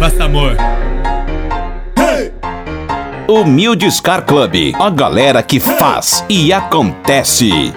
faça amor. Humildes Car Club, a galera que faz e acontece.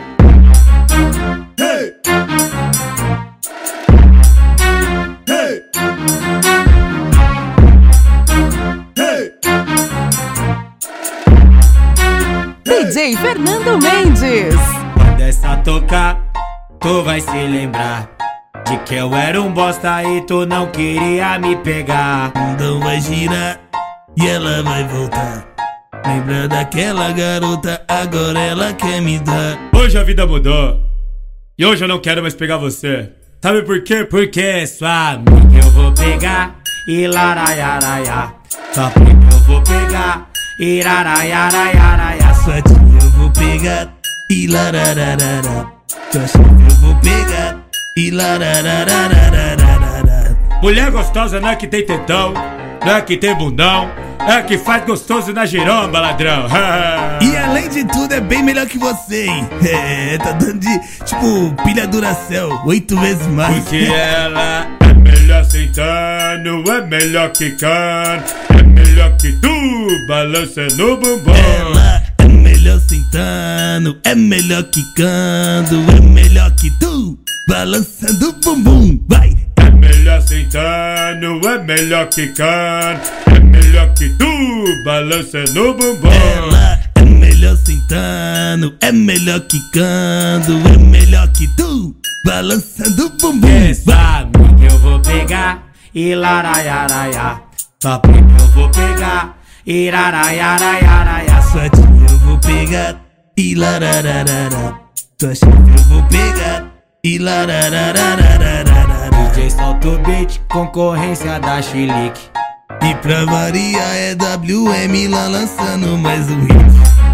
DJ Fernando Mendes. Quando essa tocar, tu vai se lembrar de que eu era um bosta e tu não queria me pegar. O mundão vai girar e ela vai voltar. Lembra daquela garota, agora ela quer me dar. Hoje a vida mudou e hoje eu não quero mais pegar você. Sabe por quê? Porque sua amiga eu vou pegar e laraiaraiá. Sua prima eu vou pegar e laraiaraiaraiá. Sua tia eu vou pegar e larararará. Sua chefe eu vou pegar e larararararararará. Mulher gostosa não é que tem tetão, não é que tem bundão, é que faz gostoso na giromba, ladrão. E além de tudo é bem melhor que você, hein? Tá dando de, tipo, pilha Duracell 8 vezes mais. Porque ela é melhor sentando, é melhor quicando, é melhor que tu, balançando o bumbum. Ela é melhor sentando, é melhor quicando, é melhor que tu, balançando o bumbum. Vai! É melhor sentando, é melhor quicando, é melhor que tu, balançando o bumbum. Ela é melhor sentando, é melhor quicando, é melhor que tu, balançando o bumbum. Essa amiga eu vou pegar e laraiaraiá. Sua prima eu vou pegar e laraiaraiaraiá. Sua tia eu vou pegar e larararará. Sua chefe eu vou pegar e lararararararará. DJ solta o beat, concorrência da Chilique. E pra variar é WM lá lançando mais um hit.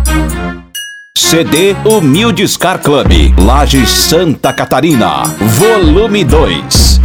CD Humildes Car Club, Lages, Santa Catarina, volume 2.